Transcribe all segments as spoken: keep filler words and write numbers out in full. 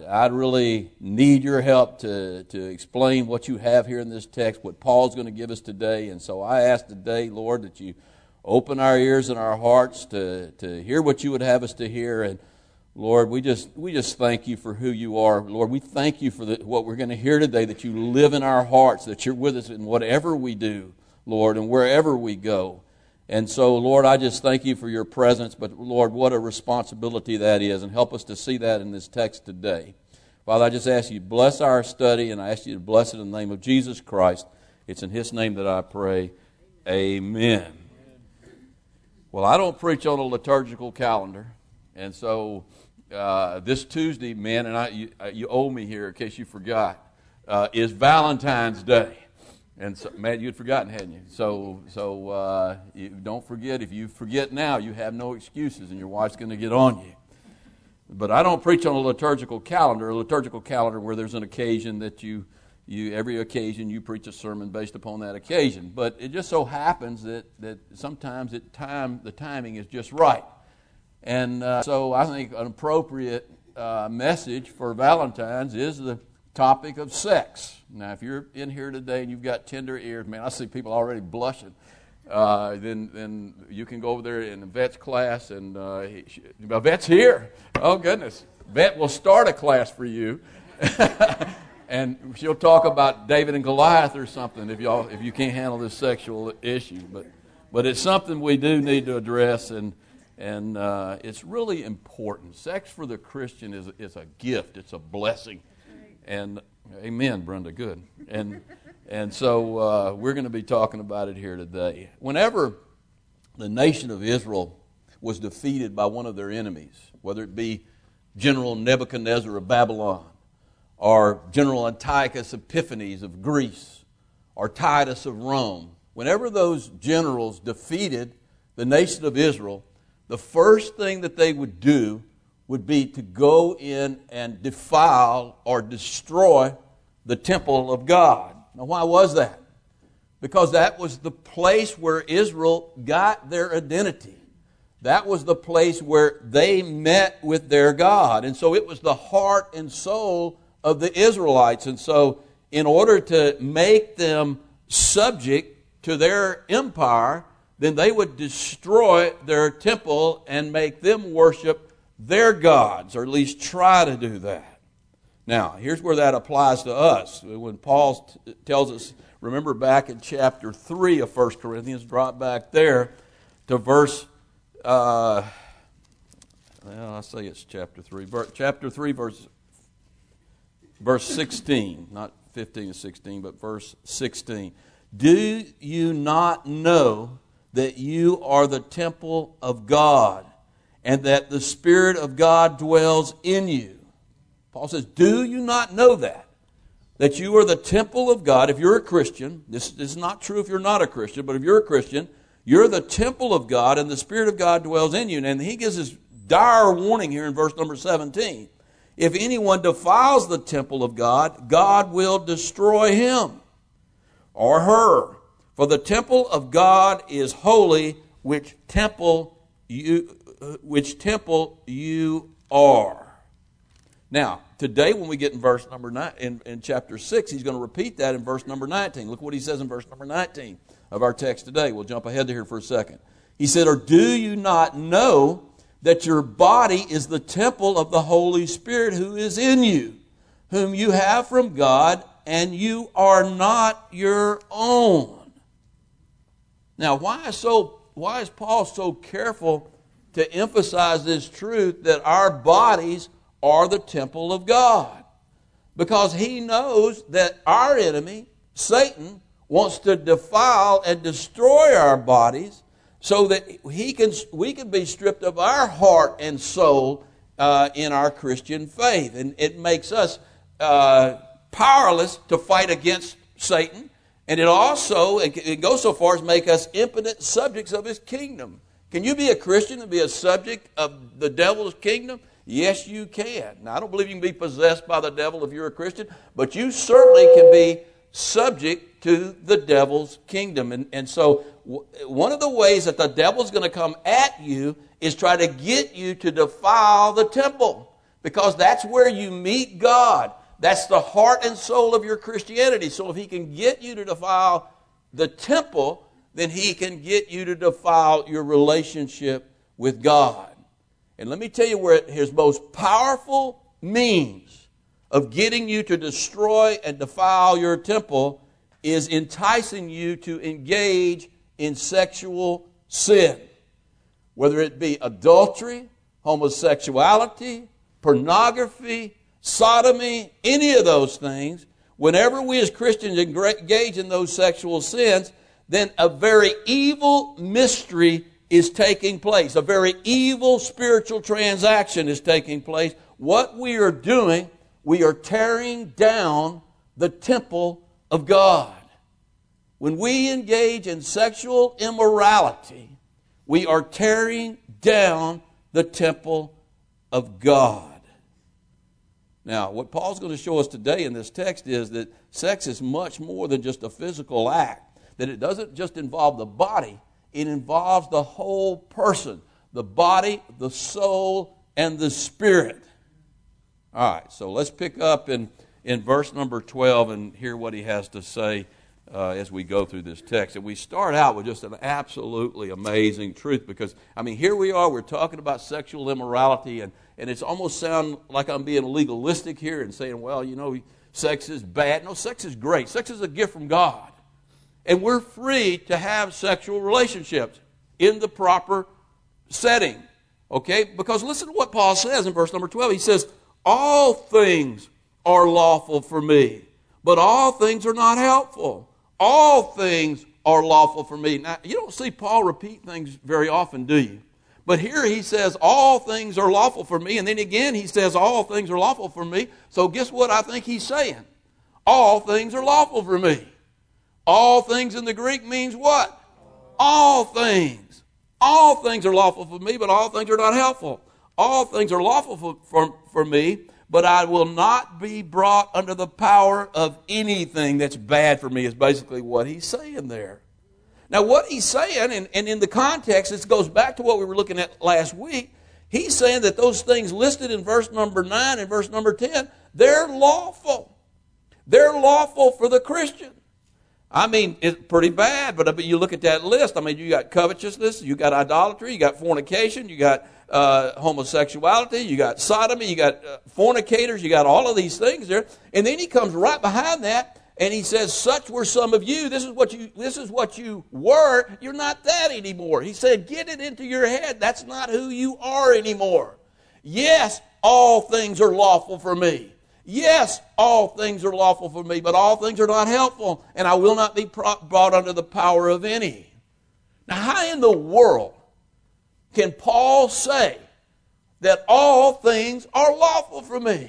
I really need your help to, to explain what you have here in this text, what Paul's going to give us today. And so I ask today, Lord, that you open our ears and our hearts to, to hear what you would have us to hear. And Lord, we just we just thank you for who you are. Lord, we thank you for the, what we're going to hear today, that you live in our hearts, that you're with us in whatever we do, Lord, and wherever we go. And so, Lord, I just thank you for your presence, but Lord, what a responsibility that is, and help us to see that in this text today. Father, I just ask you to bless our study, and I ask you to bless it in the name of Jesus Christ. It's in his name that I pray. Amen. Well, I don't preach on a liturgical calendar, and so uh, this Tuesday, man, and I, you, you owe me here in case you forgot, uh, is Valentine's Day. And so, man, you'd forgotten, hadn't you? So, so uh, you don't forget. If you forget now, you have no excuses, and your wife's going to get on you. But I don't preach on a liturgical calendar. A liturgical calendar where there's an occasion that you, you every occasion you preach a sermon based upon that occasion. But it just so happens that that sometimes it time the timing is just right, and uh, so I think an appropriate uh, message for Valentine's is the topic of sex. Now, if you're in here today and you've got tender ears, man, I see people already blushing. Uh, then, then you can go over there in the vet's class, and uh, he, she, well, vet's here. Oh goodness, vet will start a class for you, and she'll talk about David and Goliath or something if y'all if you can't handle this sexual issue. But, but it's something we do need to address, and and uh, it's really important. Sex for the Christian is is a gift. It's a blessing. And amen, Brenda, good. And and so uh, we're going to be talking about it here today. Whenever the nation of Israel was defeated by one of their enemies, whether it be General Nebuchadnezzar of Babylon, or General Antiochus Epiphanes of Greece, or Titus of Rome, whenever those generals defeated the nation of Israel, the first thing that they would do would be to go in and defile or destroy the temple of God. Now, why was that? Because that was the place where Israel got their identity. That was the place where they met with their God. And so it was the heart and soul of the Israelites. And so in order to make them subject to their empire, then they would destroy their temple and make them worship their gods, or at least try to do that. Now, here's where that applies to us. When Paul t- tells us, remember back in chapter three of First Corinthians, drop back there to verse, uh, well, I say it's chapter three, ver- chapter three, verse, verse sixteen, not fifteen and sixteen, but verse sixteen. Do you not know that you are the temple of God, and that the Spirit of God dwells in you? Paul says, do you not know that? That you are the temple of God. If you're a Christian, this, this is not true if you're not a Christian, but if you're a Christian, you're the temple of God, and the Spirit of God dwells in you. And he gives this dire warning here in verse number seventeen. If anyone defiles the temple of God, God will destroy him or her. For the temple of God is holy, which temple you which temple you are. Now, today when we get in verse number nine, in, in chapter six, he's going to repeat that in verse number nineteen. Look what he says in verse number nineteen of our text today. We'll jump ahead to here for a second. He said, or do you not know that your body is the temple of the Holy Spirit who is in you, whom you have from God, and you are not your own? Now, why is so? Why is Paul so careful to emphasize this truth that our bodies are the temple of God? Because he knows that our enemy, Satan, wants to defile and destroy our bodies so that he can, we can be stripped of our heart and soul uh, in our Christian faith. And it makes us uh, powerless to fight against Satan. And it also, it goes so far as make us impotent subjects of his kingdom. Can you be a Christian and be a subject of the devil's kingdom? Yes, you can. Now, I don't believe you can be possessed by the devil if you're a Christian, but you certainly can be subject to the devil's kingdom. And, and so w- one of the ways that the devil's going to come at you is try to get you to defile the temple. because that's where you meet God. That's the heart and soul of your Christianity. So if he can get you to defile the temple, then he can get you to defile your relationship with God. And let me tell you where his most powerful means of getting you to destroy and defile your temple is enticing you to engage in sexual sin. Whether it be adultery, homosexuality, pornography, sodomy, any of those things, whenever we as Christians engage in those sexual sins, then a very evil mystery is taking place. A very evil spiritual transaction is taking place. What we are doing, we are tearing down the temple of God. When we engage in sexual immorality, we are tearing down the temple of God. Now, what Paul's going to show us today in this text is that sex is much more than just a physical act. That it doesn't just involve the body, it involves the whole person. The body, the soul, and the spirit. All right, so let's pick up in, in verse number twelve and hear what he has to say uh, as we go through this text. And we start out with just an absolutely amazing truth because, I mean, here we are, we're talking about sexual immorality, and, and it's almost sound like I'm being legalistic here and saying, well, you know, sex is bad. No, sex is great. Sex is a gift from God. And we're free to have sexual relationships in the proper setting. Okay? Because listen to what Paul says in verse number twelve. He says, all things are lawful for me, but all things are not helpful. All things are lawful for me. Now, you don't see Paul repeat things very often, do you? But here he says, all things are lawful for me. And then again he says, all things are lawful for me. So guess what I think he's saying? All things are lawful for me. All things in the Greek means what? All things. All things are lawful for me, but all things are not helpful. All things are lawful for, for, for me, but I will not be brought under the power of anything that's bad for me, is basically what he's saying there. Now what he's saying, and, and in the context, this goes back to what we were looking at last week, he's saying that those things listed in verse number nine and verse number ten, they're lawful. They're lawful for the Christian. I mean, it's pretty bad, but you look at that list. I mean, you got covetousness, you got idolatry, you got fornication, you got uh, homosexuality, you got sodomy, you got uh, fornicators, you got all of these things there. And then he comes right behind that, and he says, such were some of you. This is what you, this is what you were. You're not that anymore. He said, get it into your head. That's not who you are anymore. Yes, all things are lawful for me. Yes, all things are lawful for me, but all things are not helpful, and I will not be brought under the power of any. Now, how in the world can Paul say that all things are lawful for me?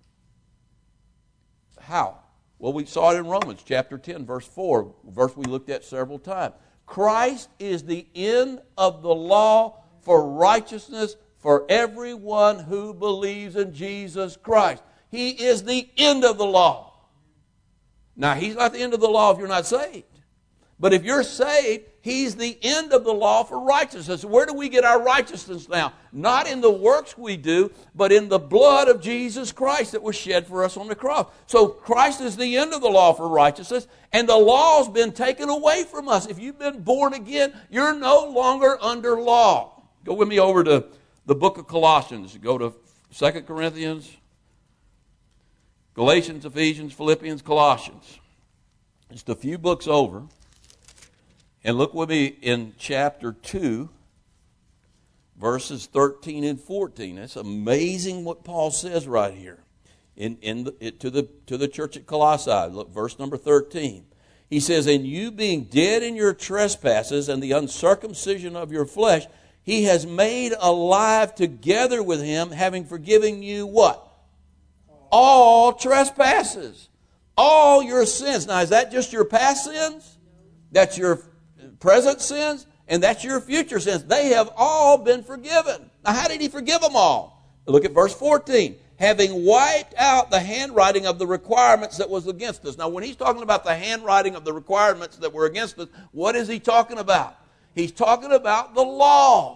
How? Well, we saw it in Romans chapter ten, verse four, verse we looked at several times. Christ is the end of the law for righteousness for everyone who believes in Jesus Christ. He is the end of the law. Now, he's not the end of the law if you're not saved. But if you're saved, he's the end of the law for righteousness. Where do we get our righteousness now? Not in the works we do, but in the blood of Jesus Christ that was shed for us on the cross. So Christ is the end of the law for righteousness, and the law's been taken away from us. If you've been born again, you're no longer under law. Go with me over to the book of Colossians. Go to Second Corinthians, Galatians, Ephesians, Philippians, Colossians. Just a few books over. And look with me in chapter two, verses thirteen and fourteen. It's amazing what Paul says right here in, in the, it, to, the, to the church at Colossae. Look, verse number thirteen. He says, and you being dead in your trespasses and the uncircumcision of your flesh, he has made alive together with him, having forgiven you what? All trespasses, all your sins. Now, is that just your past sins? That's your present sins? And that's your future sins. They have all been forgiven. Now, how did he forgive them all? Look at verse fourteen. Having wiped out the handwriting of the requirements that was against us. Now, when he's talking about the handwriting of the requirements that were against us, what is he talking about? He's talking about the law.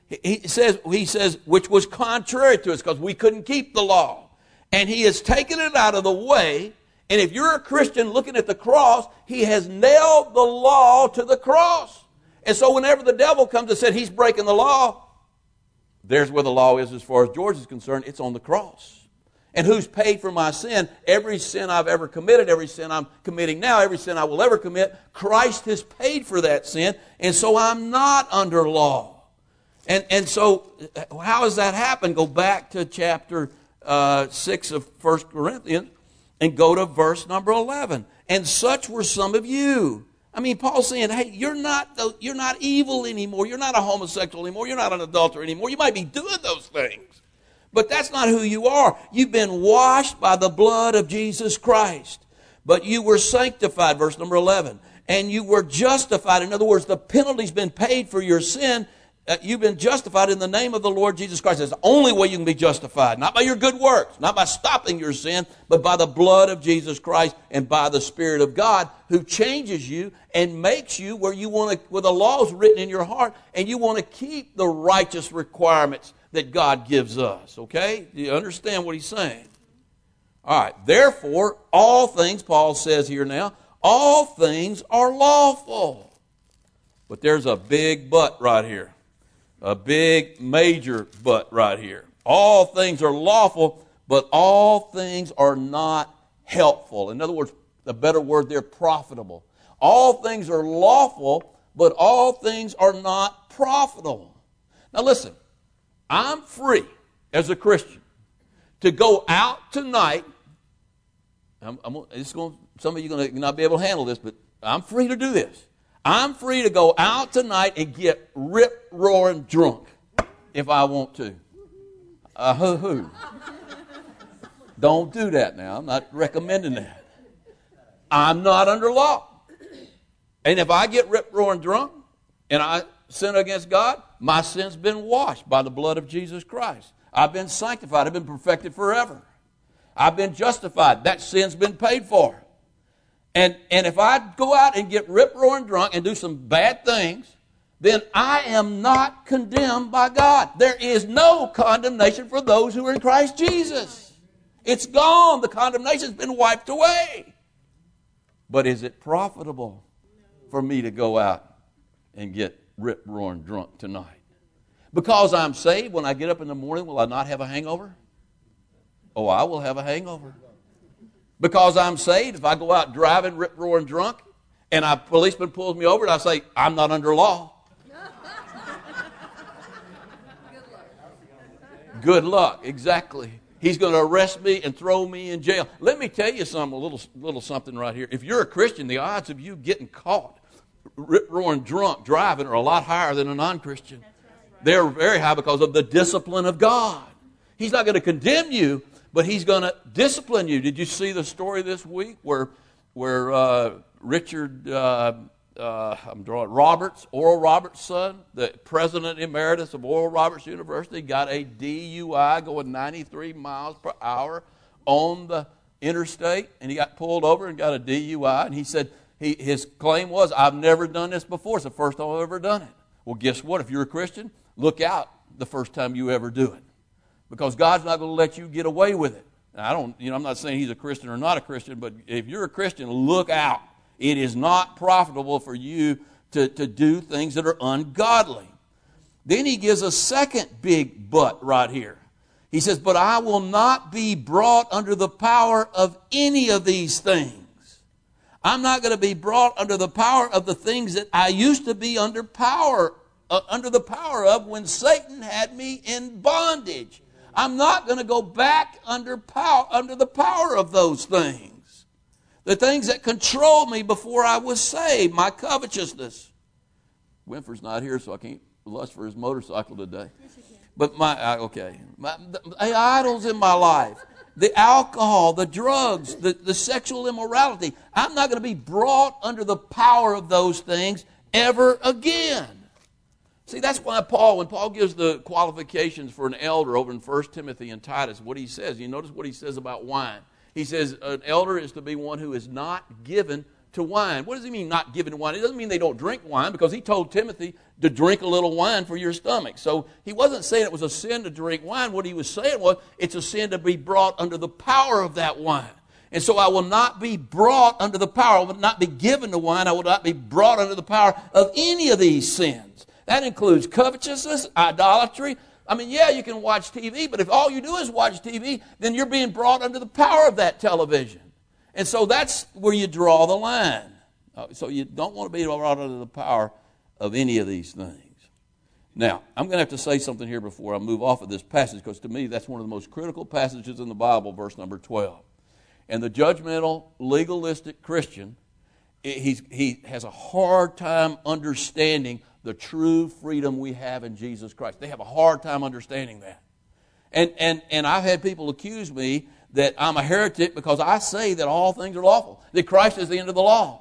he says, he says, which was contrary to us because we couldn't keep the law. And he has taken it out of the way. And if you're a Christian looking at the cross, he has nailed the law to the cross. And so whenever the devil comes and said he's breaking the law, there's where the law is as far as George is concerned. It's on the cross. And who's paid for my sin? Every sin I've ever committed, every sin I'm committing now, every sin I will ever commit, Christ has paid for that sin. And so I'm not under law. And, and so how does that happen? Go back to chapter uh, six of First Corinthians and go to verse number eleven. And such were some of you. I mean, Paul's saying, hey, you're not, you're not evil anymore. You're not a homosexual anymore. You're not an adulterer anymore. You might be doing those things. But that's not who you are. You've been washed by the blood of Jesus Christ. But you were sanctified, verse number eleven. And you were justified. In other words, the penalty's been paid for your sin. Uh, you've been justified in the name of the Lord Jesus Christ. That's the only way you can be justified. Not by your good works, not by stopping your sin, but by the blood of Jesus Christ and by the Spirit of God who changes you and makes you where you want to, where the law is written in your heart and you want to keep the righteous requirements that God gives us. Okay? Do you understand what he's saying? All right. Therefore, all things, Paul says here now, all things are lawful. But there's a big but right here. A big major but right here. All things are lawful, but all things are not helpful. In other words, the better word there, profitable. All things are lawful, but all things are not profitable. Now listen, I'm free as a Christian to go out tonight. I'm, I'm, it's going, some of you are going to not be able to handle this, but I'm free to do this. I'm free to go out tonight and get rip-roaring drunk if I want to. Uh, hoo-hoo. Don't do that now. I'm not recommending that. I'm not under law. And if I get rip-roaring drunk and I sin against God, my sin's been washed by the blood of Jesus Christ. I've been sanctified. I've been perfected forever. I've been justified. That sin's been paid for. And, and if I go out and get rip-roaring drunk and do some bad things, then I am not condemned by God. There is no condemnation for those who are in Christ Jesus. It's gone. The condemnation's been wiped away. But is it profitable for me to go out and get rip-roaring drunk tonight? Because I'm saved, when I get up in the morning, will I not have a hangover? Oh, I will have a hangover. Because I'm saved, if I go out driving, rip-roaring drunk, and a policeman pulls me over, and I say, I'm not under law. Good luck, exactly. He's going to arrest me and throw me in jail. Let me tell you something, a little, little something right here. If you're a Christian, the odds of you getting caught rip-roaring drunk driving are a lot higher than a non-Christian. They're very high because of the discipline of God. He's not going to condemn you, but he's going to discipline you. Did you see the story this week where where uh, Richard uh, uh, I'm drawing Roberts, Oral Roberts' son, the president emeritus of Oral Roberts University, got a D U I going ninety-three miles per hour on the interstate, and he got pulled over and got a D U I. And he said he, his claim was, "I've never done this before. It's the first time I've ever done it." Well, guess what? If you're a Christian, look out the first time you ever do it. Because God's not going to let you get away with it. Now, I don't, you know, I'm not saying he's a Christian or not a Christian, but if you're a Christian, look out. It is not profitable for you to, to do things that are ungodly. Then he gives a second big but right here. He says, but I will not be brought under the power of any of these things. I'm not going to be brought under the power of the things that I used to be under power, uh, under the power of when Satan had me in bondage. I'm not going to go back under power, under the power of those things. The things that controlled me before I was saved, my covetousness. Winford's not here, so I can't lust for his motorcycle today. But my, okay, my, the, the idols in my life, the alcohol, the drugs, the, the sexual immorality, I'm not going to be brought under the power of those things ever again. See, that's why Paul, when Paul gives the qualifications for an elder over in First Timothy and Titus, what he says, you notice what he says about wine. He says an elder is to be one who is not given to wine. What does he mean not given to wine? It doesn't mean they don't drink wine, because he told Timothy to drink a little wine for your stomach. So he wasn't saying it was a sin to drink wine. What he was saying was it's a sin to be brought under the power of that wine. And so I will not be brought under the power. I will not be given to wine. I will not be brought under the power of any of these sins. That includes covetousness, idolatry. I mean, yeah, you can watch T V, but if all you do is watch T V, then you're being brought under the power of that television. And so that's where you draw the line. So you don't want to be brought under the power of any of these things. Now, I'm going to have to say something here before I move off of this passage, because to me that's one of the most critical passages in the Bible, verse number twelve. And the judgmental, legalistic Christian, he's, he has a hard time understanding the true freedom we have in Jesus Christ. They have a hard time understanding that. And, and, and I've had people accuse me that I'm a heretic because I say that all things are lawful, that Christ is the end of the law.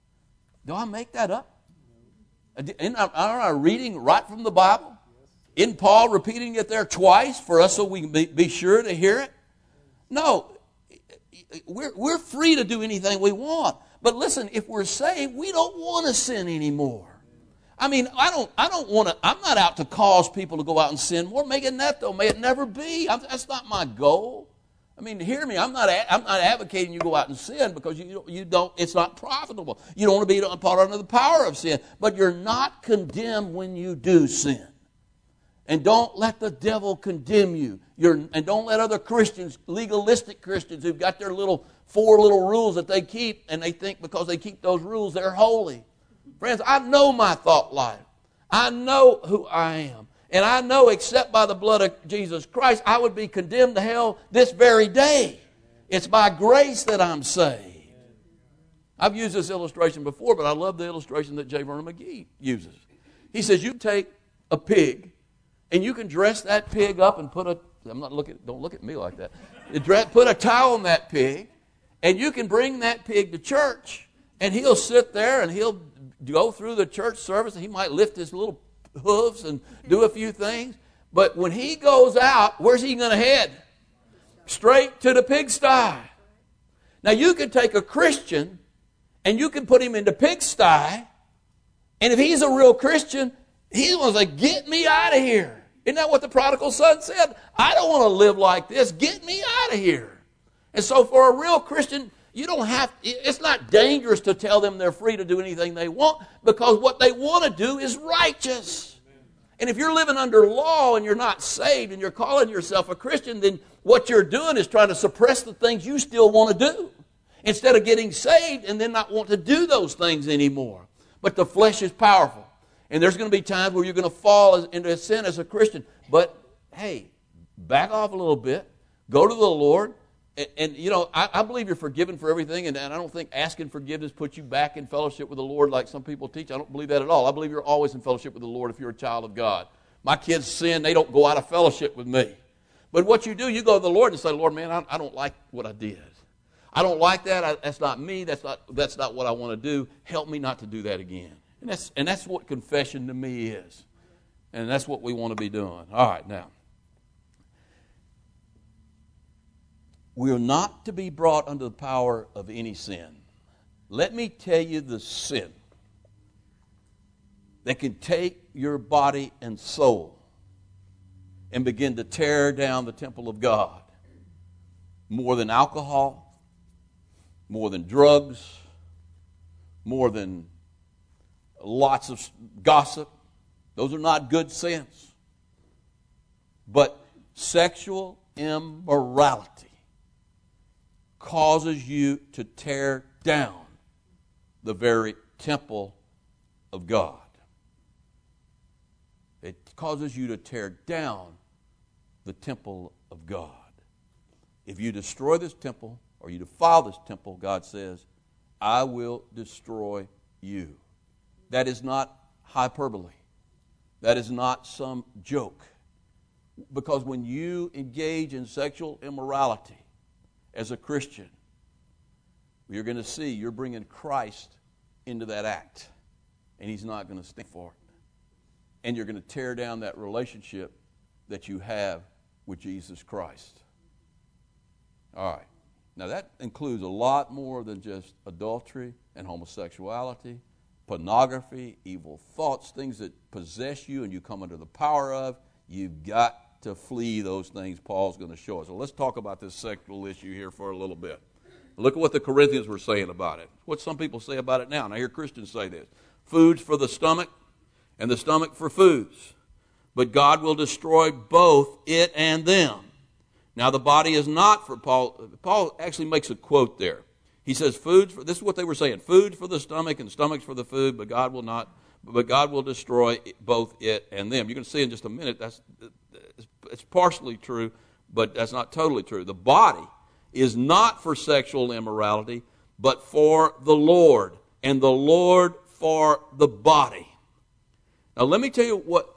Do I make that up? Aren't I reading right from the Bible? Isn't Paul repeating it there twice for us so we can be, be sure to hear it? No. We're, we're free to do anything we want. But listen, if we're saved, we don't want to sin anymore. I mean, I don't I don't want to, I'm not out to cause people to go out and sin more. Make it that, though. May it never be. I'm, that's not my goal. I mean, hear me. I'm not I'm not advocating you go out and sin, because you you don't. It's not profitable. You don't want to be part under the power of sin. But you're not condemned when you do sin. And don't let the devil condemn you. You're, and don't let other Christians, legalistic Christians, who've got their little four little rules that they keep, and they think because they keep those rules they're holy. Friends, I know my thought life. I know who I am. And I know, except by the blood of Jesus Christ, I would be condemned to hell this very day. It's by grace that I'm saved. I've used this illustration before, but I love the illustration that J. Vernon McGee uses. He says, you take a pig, and you can dress that pig up and put a, I'm not looking, don't look at me like that. Put a towel on that pig, and you can bring that pig to church, and he'll sit there and he'll go through the church service, and he might lift his little hooves and do a few things. But when he goes out, where's he going to head? Straight to the pigsty. Now you can take a Christian and you can put him in the pigsty, and if he's a real Christian, he's going to say, get me out of here. Isn't that what the prodigal son said? I don't want to live like this. Get me out of here. And so for a real Christian, you don't have, it's not dangerous to tell them they're free to do anything they want, because what they want to do is righteous. And if you're living under law and you're not saved and you're calling yourself a Christian, then what you're doing is trying to suppress the things you still want to do, instead of getting saved and then not want to do those things anymore. But the flesh is powerful. And there's going to be times where you're going to fall into sin as a Christian. But, hey, back off a little bit. Go to the Lord. And, and you know, I, I believe you're forgiven for everything. And, and I don't think asking forgiveness puts you back in fellowship with the Lord like some people teach. I don't believe that at all. I believe you're always in fellowship with the Lord if you're a child of God. My kids sin, they don't go out of fellowship with me. But what you do, you go to the Lord and say, Lord, man, I, I don't like what I did. I don't like that. I, that's not me. That's not, that's not what I want to do. Help me not to do that again. And that's, and that's what confession to me is. And that's what we want to be doing. All right, now. We are not to be brought under the power of any sin. Let me tell you the sin that can take your body and soul and begin to tear down the temple of God. More than alcohol, more than drugs, more than lots of gossip. Those are not good sins. But sexual immorality causes you to tear down the very temple of God. It causes you to tear down the temple of God. If you destroy this temple, or you defile this temple, God says, I will destroy you. That is not hyperbole. That is not some joke. Because when you engage in sexual immorality as a Christian, you're going to see you're bringing Christ into that act. And He's not going to stand for it. And you're going to tear down that relationship that you have with Jesus Christ. All right. Now that includes a lot more than just adultery and homosexuality, pornography, evil thoughts, things that possess you and you come under the power of. You've got to flee those things Paul's going to show us. So let's talk about this sexual issue here for a little bit. Look at what the Corinthians were saying about it. What some people say about it now. And I hear Christians say this. Food's for the stomach and the stomach for foods. But God will destroy both it and them. Now the body is not for Paul. Paul actually makes a quote there. He says, "Foods for," this is what they were saying, "food for the stomach and stomachs for the food, but God will not, but God will destroy both it and them." You're going to see in just a minute that's it's partially true, but that's not totally true. The body is not for sexual immorality, but for the Lord, and the Lord for the body. Now let me tell you what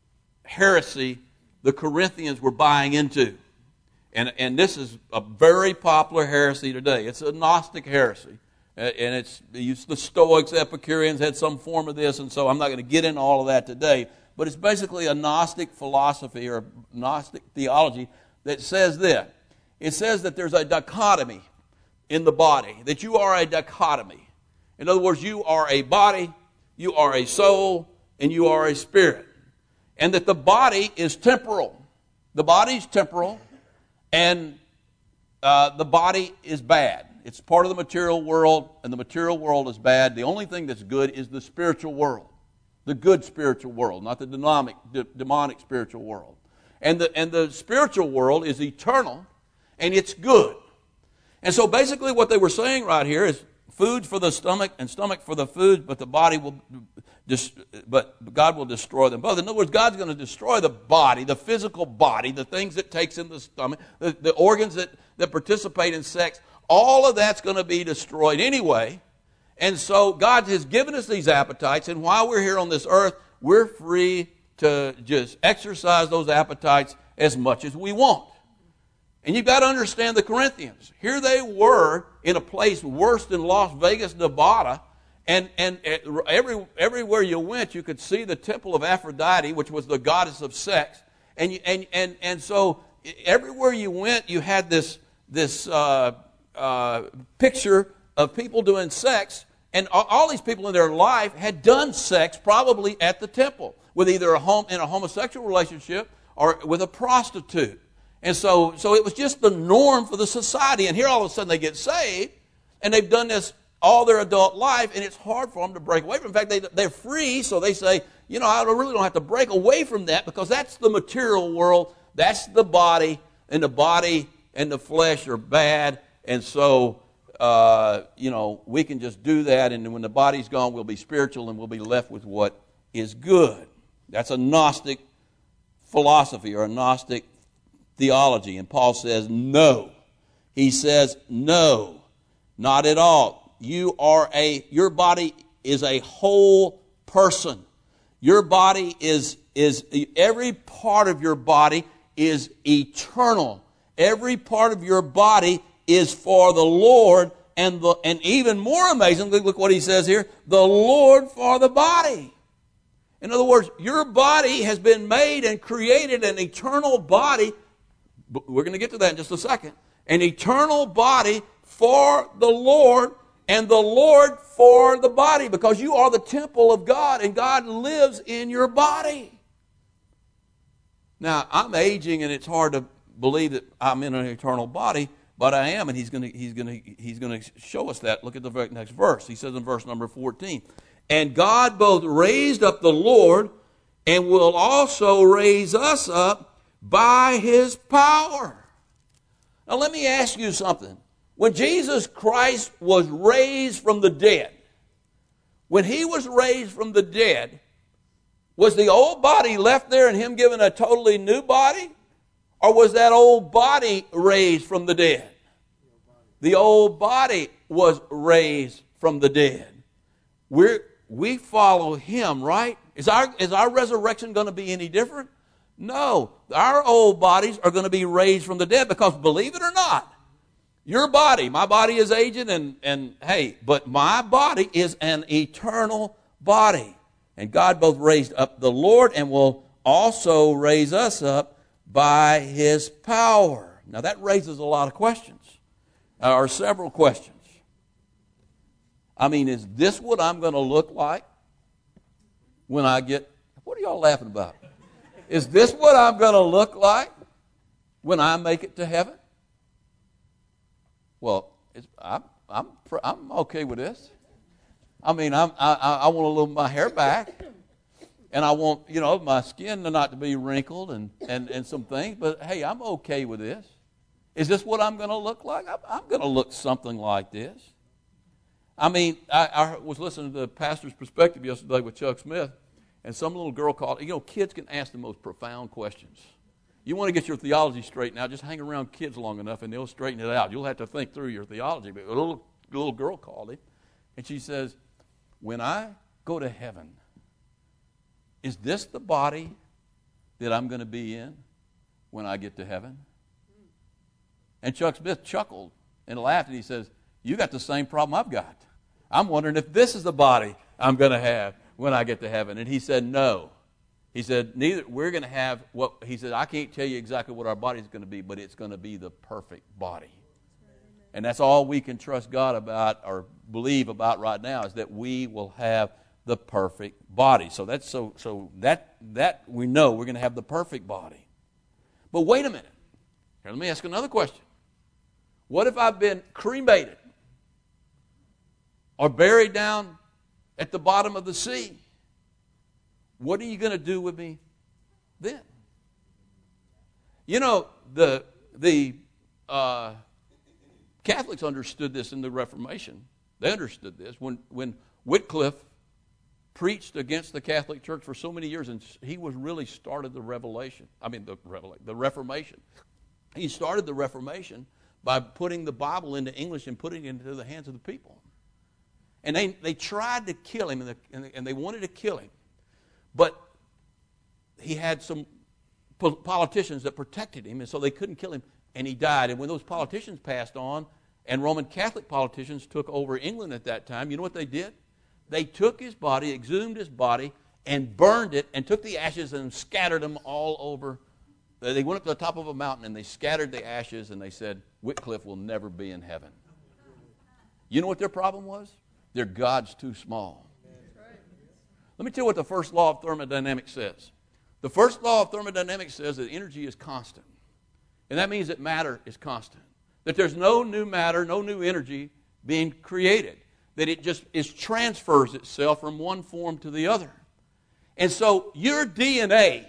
heresy the Corinthians were buying into. And, and this is a very popular heresy today. It's a Gnostic heresy. And it's the Stoics, Epicureans had some form of this, and so I'm not going to get into all of that today. But it's basically a Gnostic philosophy or Gnostic theology that says this. It says that there's a dichotomy in the body, that you are a dichotomy. In other words, you are a body, you are a soul, and you are a spirit. And that the body is temporal. The body's temporal. And uh, the body is bad. It's part of the material world, and the material world is bad. The only thing that's good is the spiritual world, the good spiritual world, not the demonic, de- demonic spiritual world. And the, and the spiritual world is eternal, and it's good. And so basically what they were saying right here is food for the stomach and stomach for the food, but the body will, dis- but God will destroy them both. In other words, God's going to destroy the body, the physical body, the things it takes in the stomach, the, the organs that, that participate in sex. All of that's going to be destroyed anyway. And so God has given us these appetites, and while we're here on this earth, we're free to just exercise those appetites as much as we want. And you've got to understand the Corinthians. Here they were in a place worse than Las Vegas, Nevada, and, and every, everywhere you went, you could see the temple of Aphrodite, which was the goddess of sex. And, you, and, and, and so everywhere you went, you had this, this uh, uh, picture of people doing sex, and all, all these people in their life had done sex probably at the temple, with either a home in a homosexual relationship or with a prostitute. And so, so it was just the norm for the society. And here all of a sudden they get saved, and they've done this all their adult life, and it's hard for them to break away from it. In fact, they, they're free, so they say, you know, I really don't have to break away from that because that's the material world, that's the body, and the body and the flesh are bad. And so, uh, you know, we can just do that, and when the body's gone, we'll be spiritual, and we'll be left with what is good. That's a Gnostic philosophy or a Gnostic theology. And Paul says, no. He says, no, not at all. You are a, your body is a whole person. Your body is, is, every part of your body is eternal. Every part of your body is for the Lord, and the, and even more amazingly, look what he says here, the Lord for the body. In other words, your body has been made and created an eternal body. We're going to get to that in just a second. An eternal body for the Lord, and the Lord for the body, because you are the temple of God, and God lives in your body. Now, I'm aging, and it's hard to believe that I'm in an eternal body, but I am, and he's going to he's going to he's going to show us that. Look at the next verse. He says in verse number fourteen, "And God both raised up the Lord, and will also raise us up by his power." Now let me ask you something. When Jesus Christ was raised from the dead, when he was raised from the dead, was the old body left there and him given a totally new body? Or was that old body raised from the dead? The old body was raised from the dead. We're, we follow him, right? Is our, is our resurrection going to be any different? No. Our old bodies are going to be raised from the dead, because believe it or not, your body, my body is aging, and, and hey, but my body is an eternal body. And God both raised up the Lord and will also raise us up by his power. Now that raises a lot of questions. are several questions. I mean, is this what I'm going to look like when I get, what are y'all laughing about? Is this what I'm going to look like when I make it to heaven? Well, it's, I'm, I'm, I'm okay with this. I mean, I'm, I, I want a little my hair back, and I want, you know, my skin not to be wrinkled and, and, and some things, but hey, I'm okay with this. Is this what I'm going to look like? I'm, I'm going to look something like this. I mean, I, I was listening to the pastor's perspective yesterday with Chuck Smith, and some little girl called. You know, kids can ask the most profound questions. You want to get your theology straightened out, just hang around kids long enough, and they'll straighten it out. You'll have to think through your theology. But a little, a little girl called him, and she says, when I go to heaven, is this the body that I'm going to be in when I get to heaven? And Chuck Smith chuckled and laughed, and he says, you got the same problem I've got. I'm wondering if this is the body I'm going to have when I get to heaven. And he said, no. He said, neither. We're going to have what, he said, I can't tell you exactly what our body is going to be, but it's going to be the perfect body. And that's all we can trust God about or believe about right now, is that we will have the perfect body. So that's so so that that we know we're going to have the perfect body. But wait a minute. Here, let me ask another question. What if I've been cremated or buried down at the bottom of the sea? What are you going to do with me then? You know, the the uh, Catholics understood this in the Reformation. They understood this. When, when Wycliffe preached against the Catholic Church for so many years, and he was really started the Revelation. I mean, the Revelation, the Reformation. He started the Reformation by putting the Bible into English and putting it into the hands of the people. And they, they tried to kill him, and, the, and, the, and they wanted to kill him. But he had some politicians that protected him, and so they couldn't kill him, and he died. And when those politicians passed on, and Roman Catholic politicians took over England at that time, you know what they did? They took his body, exhumed his body, and burned it, and took the ashes and scattered them all over. They went up to the top of a mountain, and they scattered the ashes, and they said, Wycliffe will never be in heaven. You know what their problem was? Their God's too small. Let me tell you what the first law of thermodynamics says. The first law of thermodynamics says that energy is constant. And that means that matter is constant. That there's no new matter, no new energy being created. That it just is transfers itself from one form to the other. And so your D N A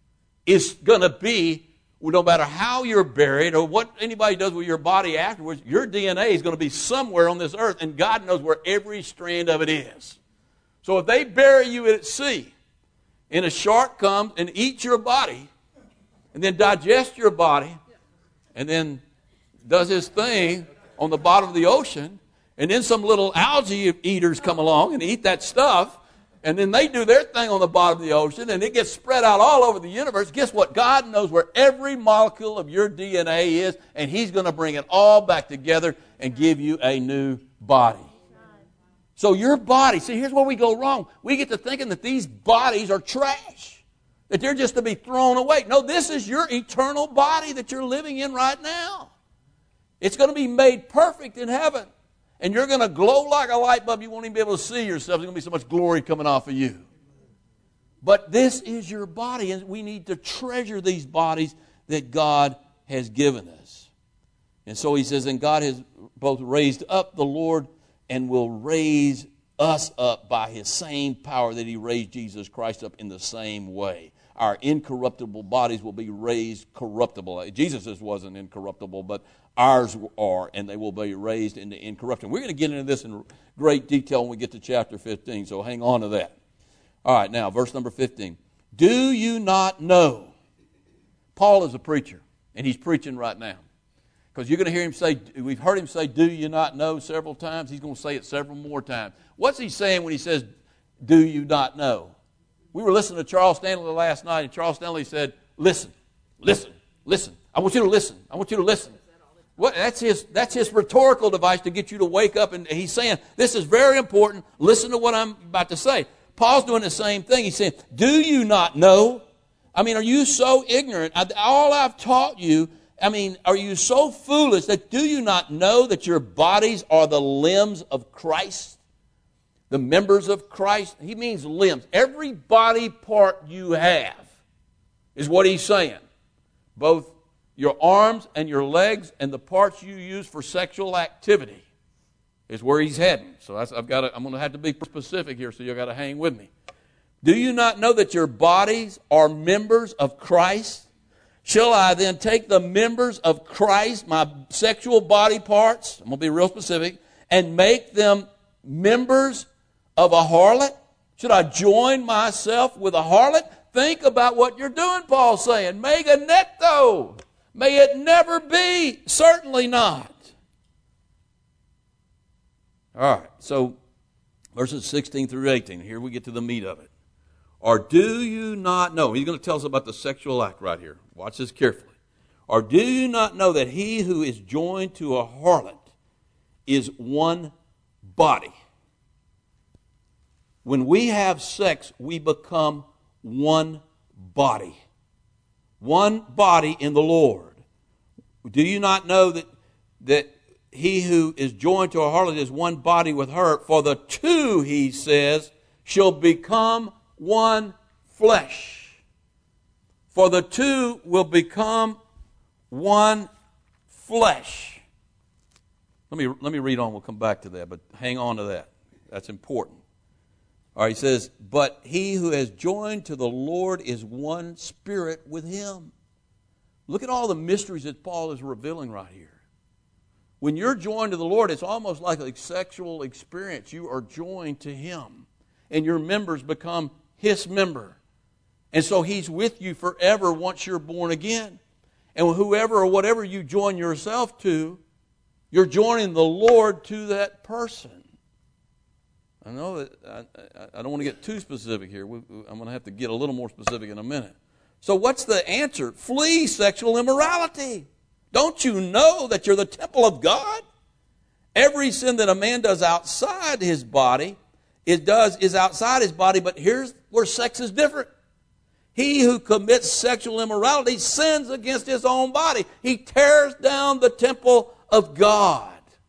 is going to be, well, no matter how you're buried or what anybody does with your body afterwards, your D N A is going to be somewhere on this earth, and God knows where every strand of it is. So if they bury you at sea, and a shark comes and eats your body, and then digests your body, and then does his thing on the bottom of the ocean, and then some little algae eaters come along and eat that stuff, and then they do their thing on the bottom of the ocean, and it gets spread out all over the universe. Guess what? God knows where every molecule of your D N A is, and He's going to bring it all back together and give you a new body. So your body, see, here's where we go wrong. We get to thinking that these bodies are trash, that they're just to be thrown away. No, this is your eternal body that you're living in right now. It's going to be made perfect in heaven. And you're going to glow like a light bulb. You won't even be able to see yourself. There's going to be so much glory coming off of you. But this is your body, and we need to treasure these bodies that God has given us. And so he says, and God has both raised up the Lord and will raise us up by His same power that He raised Jesus Christ up in the same way. Our incorruptible bodies will be raised corruptible. Jesus' wasn't incorruptible, but ours are, and they will be raised into incorruption. We're going to get into this in great detail when we get to chapter fifteen, so hang on to that. All right, now, verse number fifteen. Do you not know? Paul is a preacher, and he's preaching right now. Because you're going to hear him say, we've heard him say, do you not know several times. He's going to say it several more times. What's he saying when he says, do you not know? We were listening to Charles Stanley last night, and Charles Stanley said, listen, listen, listen. I want you to listen. I want you to listen. What, that's his, that's his rhetorical device to get you to wake up, and he's saying, this is very important. Listen to what I'm about to say. Paul's doing the same thing. He's saying, do you not know? I mean, are you so ignorant? I, all I've taught you I mean, are you so foolish that do you not know that your bodies are the limbs of Christ? The members of Christ? He means limbs. Every body part you have is what he's saying. Both your arms and your legs and the parts you use for sexual activity is where he's heading. So that's, I've got to, I'm going to have to be specific here, so you've got to hang with me. Do you not know that your bodies are members of Christ? Shall I then take the members of Christ, my sexual body parts, I'm going to be real specific, and make them members of a harlot? Should I join myself with a harlot? Think about what you're doing, Paul's saying. Meganecto. May it never be. Certainly not. All right, so verses sixteen through eighteen. Here we get to the meat of it. Or do you not know? He's going to tell us about the sexual act right here. Watch this carefully. Or do you not know that he who is joined to a harlot is one body? When we have sex, we become one body. One body in the Lord. Do you not know that, that he who is joined to a harlot is one body with her? For the two, he says, shall become one flesh. For the two will become one flesh. Let me, let me read on. We'll come back to that, but hang on to that. That's important. All right, he says, but he who has joined to the Lord is one spirit with him. Look at all the mysteries that Paul is revealing right here. When you're joined to the Lord, it's almost like a sexual experience. You are joined to him, and your members become his member. And so he's with you forever once you're born again. And whoever or whatever you join yourself to, you're joining the Lord to that person. I know that I, I don't want to get too specific here. I'm going to have to get a little more specific in a minute. So what's the answer? Flee sexual immorality. Don't you know that you're the temple of God? Every sin that a man does outside his body, it does is outside his body, but here's where sex is different. He who commits sexual immorality sins against his own body. He tears down the temple of God.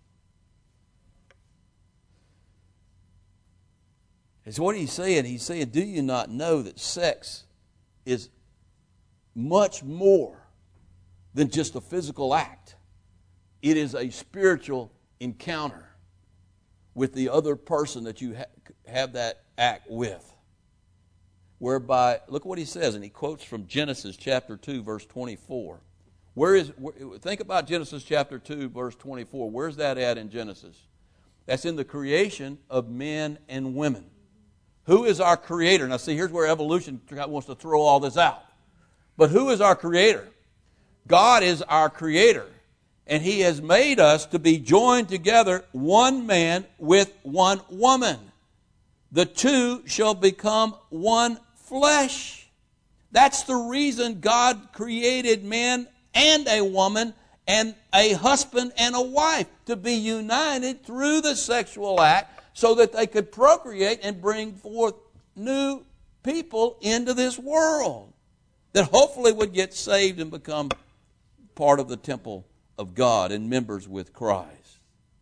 It's what he's saying. He's saying, do you not know that sex is much more than just a physical act? It is a spiritual encounter with the other person that you ha- have that act with. Whereby, look what he says, and he quotes from Genesis chapter two, verse twenty-four. Where is? Where, think about Genesis chapter two, verse twenty-four. Where's that at in Genesis? That's in the creation of men and women. Who is our creator? Now see, here's where evolution wants to throw all this out. But who is our creator? God is our creator. And he has made us to be joined together, one man with one woman. The two shall become one flesh. That's the reason God created man and a woman and a husband and a wife to be united through the sexual act so that they could procreate and bring forth new people into this world that hopefully would get saved and become part of the temple of God and members with Christ.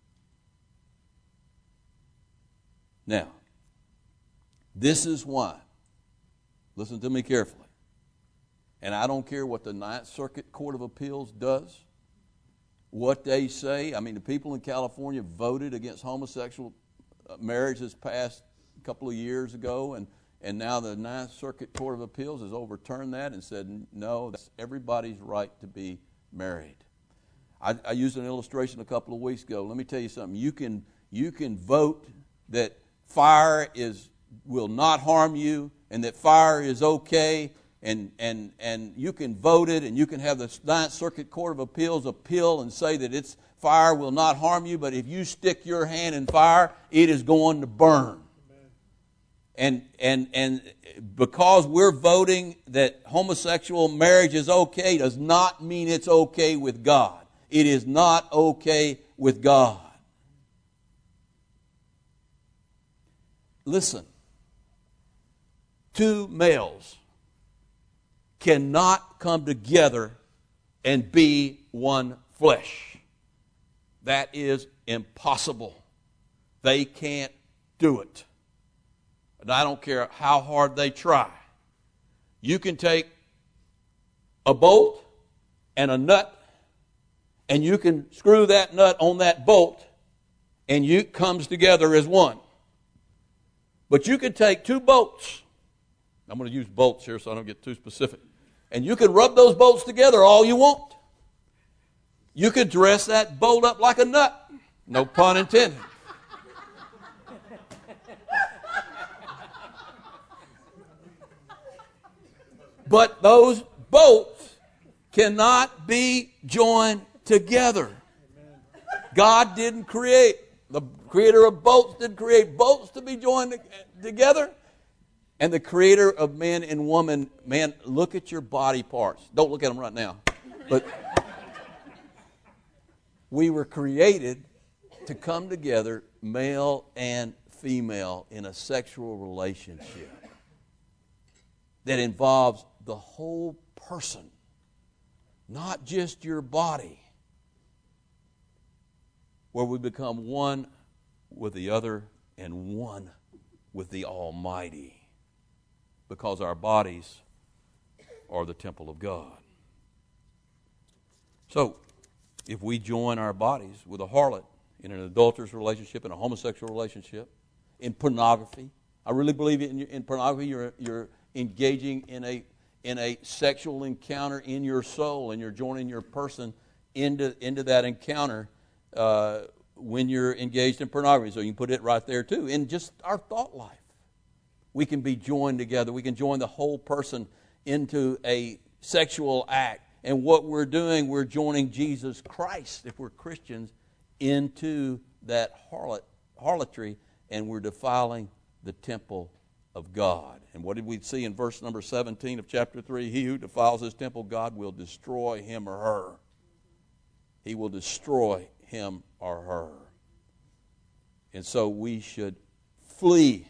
Now, this is why, listen to me carefully, and I don't care what the Ninth Circuit Court of Appeals does, what they say. I mean, the people in California voted against homosexual marriage this past couple of years ago, and, and now the Ninth Circuit Court of Appeals has overturned that and said, no, that's everybody's right to be married. I, I used an illustration a couple of weeks ago. Let me tell you something. You can, you can vote that fire is will not harm you and that fire is okay, and, and, and you can vote it, and you can have the Ninth Circuit Court of Appeals appeal and say that it's fire will not harm you, but if you stick your hand in fire, it is going to burn. And, and, and because we're voting that homosexual marriage is okay does not mean it's okay with God. It is not okay with God. Listen, two males cannot come together and be one flesh. That is impossible. They can't do it. And I don't care how hard they try. You can take a bolt and a nut, and you can screw that nut on that bolt, and it comes together as one. But you can take two bolts. I'm going to use bolts here so I don't get too specific. And you can rub those bolts together all you want. You could dress that bolt up like a nut. No pun intended. But those bolts cannot be joined together. God didn't create, the creator of bolts didn't create bolts to be joined together. And the creator of man and woman, man, look at your body parts. Don't look at them right now. But we were created to come together, male and female, in a sexual relationship that involves the whole person, not just your body, where we become one with the other and one with the Almighty, because our bodies are the temple of God. So, if we join our bodies with a harlot in an adulterous relationship, in a homosexual relationship, in pornography, I really believe in, in pornography you're, you're engaging in a in a sexual encounter in your soul, and you're joining your person into, into that encounter uh, when you're engaged in pornography. So you can put it right there too. In just our thought life, we can be joined together. We can join the whole person into a sexual act. And what we're doing, we're joining Jesus Christ, if we're Christians, into that harlot, harlotry, and we're defiling the temple of God. And what did we see in verse number seventeen of chapter three? He who defiles his temple, God will destroy him or her. He will destroy him or her. And so we should flee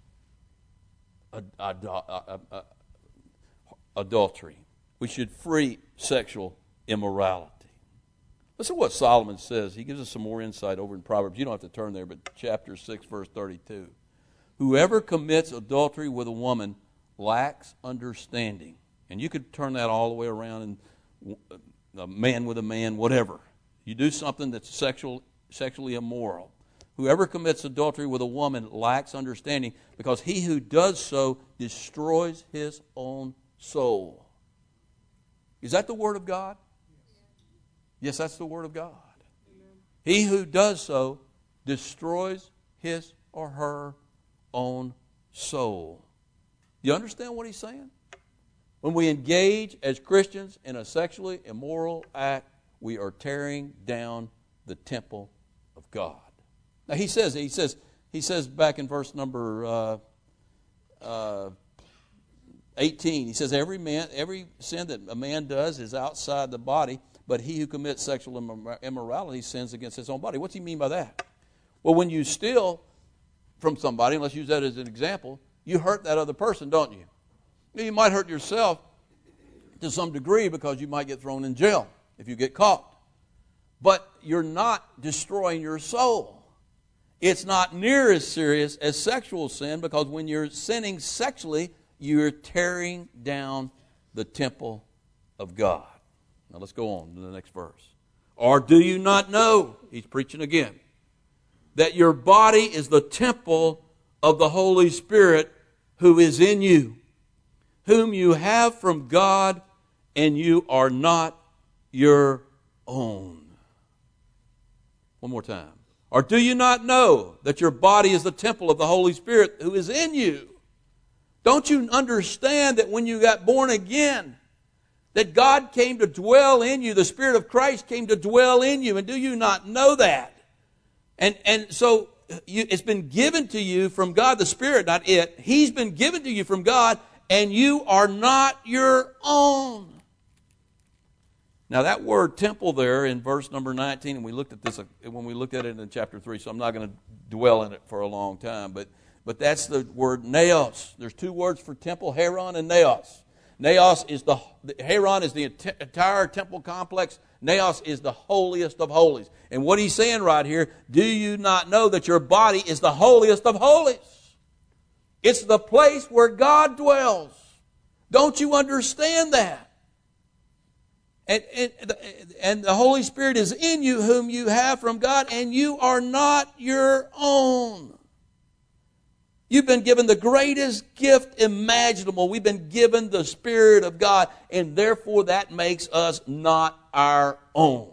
ad- ad- ad- ad- adultery. We should flee sexual immorality. Listen to what Solomon says. He gives us some more insight over in Proverbs. You don't have to turn there, but chapter six, verse thirty-two. Whoever commits adultery with a woman lacks understanding. And you could turn that all the way around, and a man with a man, whatever. You do something that's sexual, sexually immoral. Whoever commits adultery with a woman lacks understanding, because he who does so destroys his own soul. Is that the Word of God? Yes, that's the Word of God. Amen. He who does so destroys his or her own soul. You understand what he's saying? When we engage as Christians in a sexually immoral act, we are tearing down the temple of God. Now he says, he says, he says back in verse number uh, uh, eighteen, he says, every man, every sin that a man does is outside the body, but he who commits sexual immorality sins against his own body. What's he mean by that? Well, when you steal from somebody, let's use that as an example, you hurt that other person, don't you? You might hurt yourself to some degree, because you might get thrown in jail if you get caught. But you're not destroying your soul. It's not near as serious as sexual sin, because when you're sinning sexually, you're tearing down the temple of God. Now let's go on to the next verse. Or do you not know, he's preaching again, that your body is the temple of the Holy Spirit who is in you, whom you have from God, and you are not your own. One more time. Or do you not know that your body is the temple of the Holy Spirit who is in you? Don't you understand that when you got born again, that God came to dwell in you, the Spirit of Christ came to dwell in you, and do you not know that? And and so you, it's been given to you from God, the Spirit, not it. He's been given to you from God, and you are not your own. Now that word temple there in verse number nineteen, and we looked at this when we looked at it in chapter three, so I'm not going to dwell in it for a long time, but, but that's the word naos. There's two words for temple, heron and naos. Naos is the, Haran is the entire temple complex. Naos is the holiest of holies. And what he's saying right here, do you not know that your body is the holiest of holies? It's the place where God dwells. Don't you understand that? And, and, and the Holy Spirit is in you, whom you have from God, and you are not your own. You've been given the greatest gift imaginable. We've been given the Spirit of God, and therefore that makes us not our own.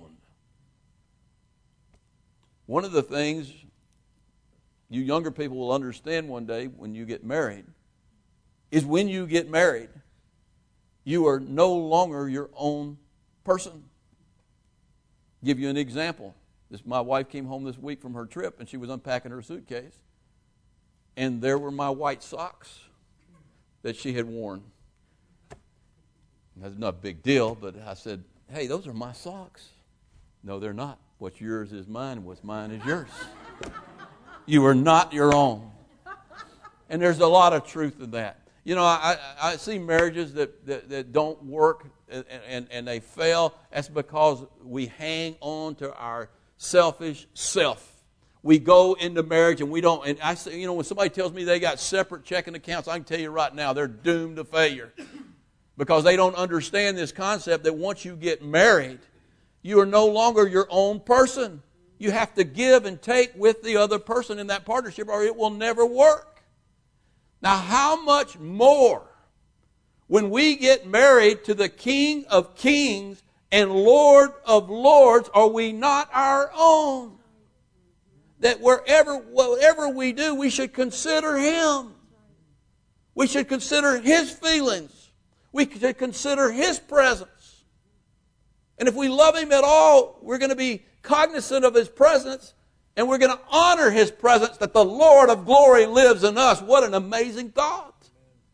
One of the things you younger people will understand one day when you get married is when you get married, you are no longer your own person. Give you an example. This, my wife came home this week from her trip, and she was unpacking her suitcase. And there were my white socks that she had worn. That's not a big deal, but I said, hey, those are my socks. No, they're not. What's yours is mine, what's mine is yours. You are not your own. And there's a lot of truth in that. You know, I, I see marriages that, that, that don't work and, and, and they fail. That's because we hang on to our selfish self. We go into marriage and we don't, and I say, you know, when somebody tells me they got separate checking accounts, I can tell you right now, they're doomed to failure. Because they don't understand this concept that once you get married, you are no longer your own person. You have to give and take with the other person in that partnership or it will never work. Now, how much more when we get married to the King of Kings and Lord of Lords, are we not our own? That wherever, whatever we do, we should consider Him. We should consider His feelings. We should consider His presence. And if we love Him at all, we're going to be cognizant of His presence, and we're going to honor His presence, that the Lord of glory lives in us. What an amazing thought.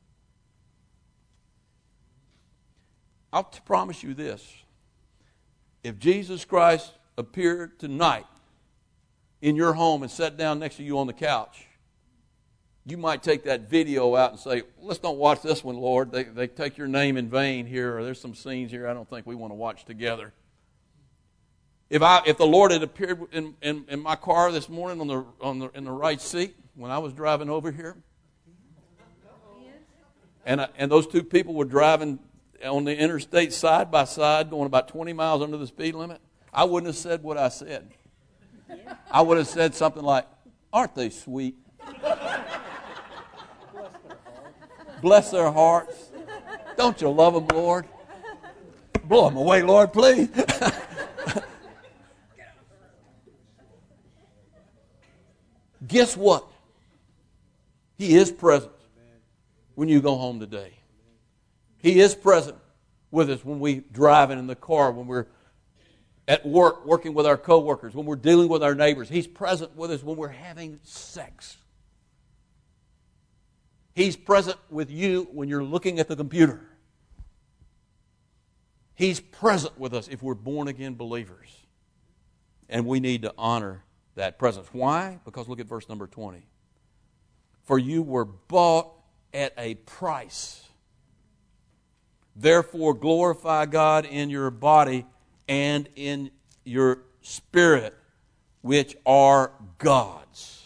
I'll promise you this. If Jesus Christ appeared tonight in your home and sat down next to you on the couch, you might take that video out and say, let's don't watch this one, Lord. They, they take your name in vain here, or there's some scenes here I don't think we want to watch together. If I, if the Lord had appeared in, in, in my car this morning on the, on the, in the right seat when I was driving over here, and, I, and those two people were driving on the interstate side by side going about twenty miles under the speed limit, I wouldn't have said what I said. I would have said something like, aren't they sweet? Bless their hearts. Don't you love them, Lord? Blow them away, Lord, please. Guess what? He is present when you go home today. He is present with us when we're driving in the car, when we're at work, working with our coworkers, when we're dealing with our neighbors. He's present with us when we're having sex. He's present with you when you're looking at the computer. He's present with us if we're born-again believers. And we need to honor that presence. Why? Because look at verse number twenty. For you were bought at a price. Therefore glorify God in your body and in your spirit, which are God's.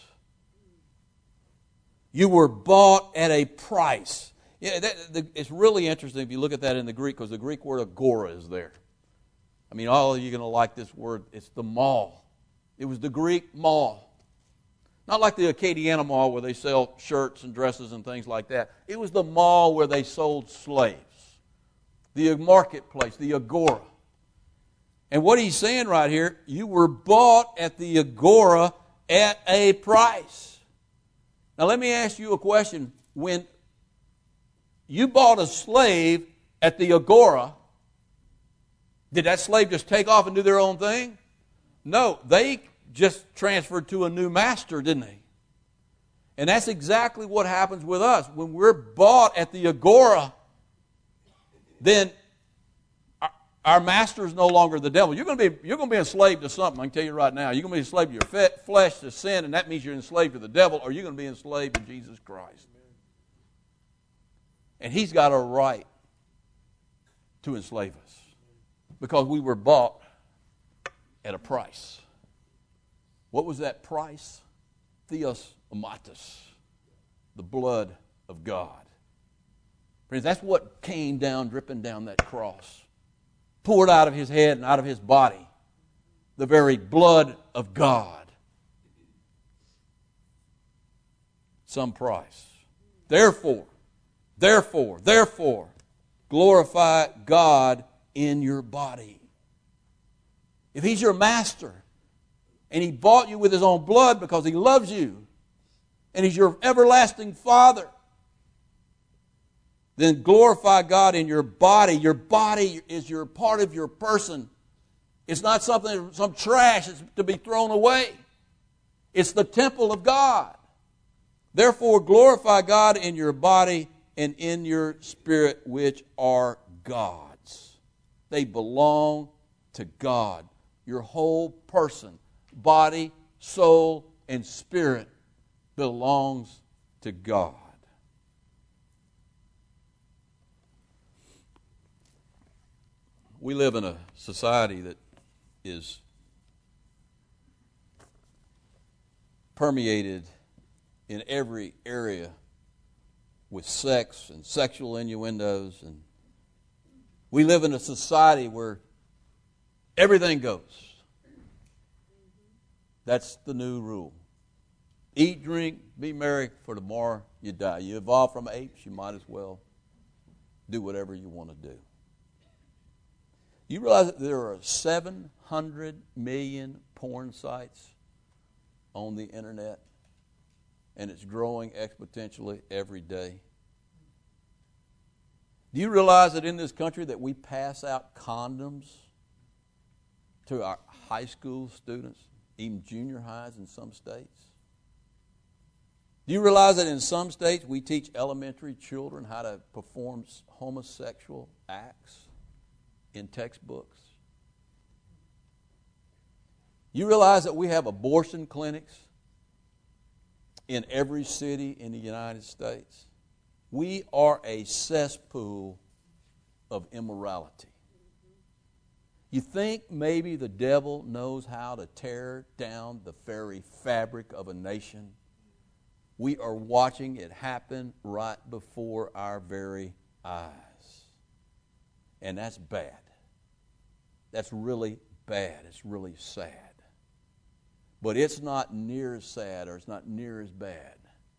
You were bought at a price. Yeah, that, the, it's really interesting if you look at that in the Greek, because the Greek word agora is there. I mean, all of you are going to like this word. It's the mall. It was the Greek mall. Not like the Acadiana mall where they sell shirts and dresses and things like that. It was the mall where they sold slaves. The marketplace, the agora. And what he's saying right here, you were bought at the agora at a price. Now let me ask you a question. When you bought a slave at the agora, did that slave just take off and do their own thing? No, they just transferred to a new master, didn't they? And that's exactly what happens with us. When we're bought at the agora, then our master is no longer the devil. You're going to be, you're going to be enslaved to something, I can tell you right now. You're going to be enslaved to your flesh, to sin, and that means you're enslaved to the devil, or you're going to be enslaved to Jesus Christ. And He's got a right to enslave us because we were bought at a price. What was that price? Theos amatos, the blood of God. Friends, that's what came down, dripping down that cross. Poured out of his head and out of his body. The very blood of God. Some price. Therefore, therefore, therefore, glorify God in your body. If he's your master, and he bought you with his own blood because he loves you, and he's your everlasting Father, then glorify God in your body. Your body is your part of your person. It's not something, some trash that's to be thrown away. It's the temple of God. Therefore, glorify God in your body and in your spirit, which are God's. They belong to God. Your whole person, body, soul, and spirit belongs to God. We live in a society that is permeated in every area with sex and sexual innuendos, and we live in a society where everything goes. That's the new rule. Eat, drink, be merry, for tomorrow you die. You evolved from apes, you might as well do whatever you want to do. You realize that there are seven hundred million porn sites on the internet, and it's growing exponentially every day? Do you realize that in this country that we pass out condoms to our high school students, even junior highs in some states? Do you realize that in some states we teach elementary children how to perform homosexual acts in textbooks? You realize that we have abortion clinics in every city in the United States? We are a cesspool of immorality. You think maybe the devil knows how to tear down the very fabric of a nation? We are watching it happen right before our very eyes. And that's bad. That's really bad. It's really sad. But it's not near as sad, or it's not near as bad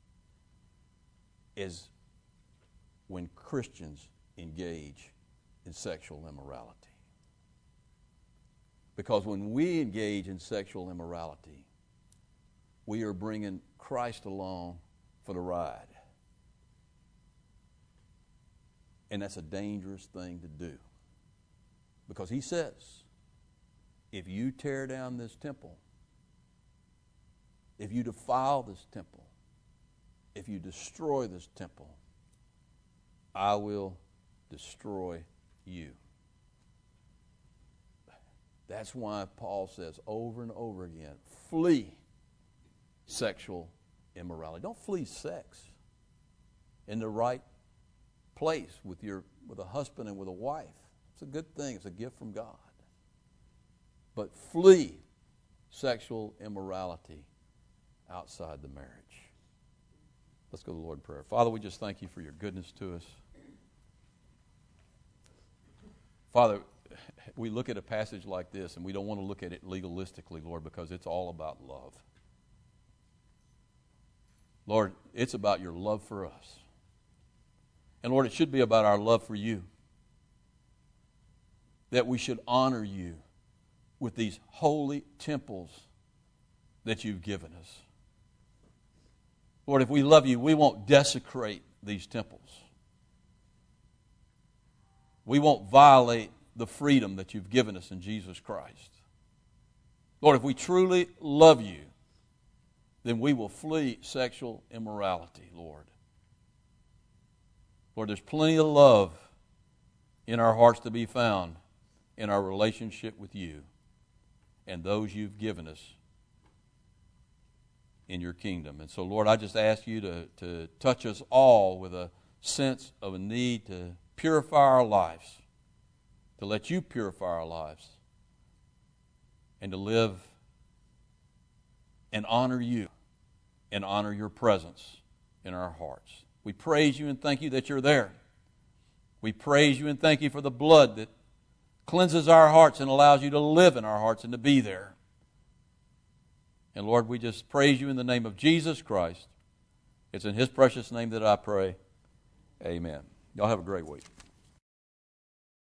as when Christians engage in sexual immorality. Because when we engage in sexual immorality, we are bringing Christ along for the ride. And that's a dangerous thing to do. Because he says, if you tear down this temple, if you defile this temple, if you destroy this temple, I will destroy you. That's why Paul says over and over again, flee sexual immorality. Don't flee sex in the right place with your with a husband and with a wife. It's a good thing. It's a gift from God. But flee sexual immorality outside the marriage. Let's go to the Lord in prayer. Father, we just thank you for your goodness to us. Father, we look at a passage like this and we don't want to look at it legalistically, Lord, because it's all about love. Lord, it's about your love for us. And Lord, it should be about our love for you. That we should honor you with these holy temples that you've given us. Lord, if we love you, we won't desecrate these temples. We won't violate the freedom that you've given us in Jesus Christ. Lord, if we truly love you, then we will flee sexual immorality, Lord. Lord, there's plenty of love in our hearts to be found in our relationship with you and those you've given us in your kingdom. And so, Lord, I just ask you to, to touch us all with a sense of a need to purify our lives to let you purify our lives, and to live and honor you and honor your presence in our hearts. We praise you and thank you that you're there. We praise you and thank you for the blood that cleanses our hearts and allows you to live in our hearts and to be there. And Lord, we just praise you in the name of Jesus Christ. It's in his precious name that I pray. Amen. Y'all have a great week.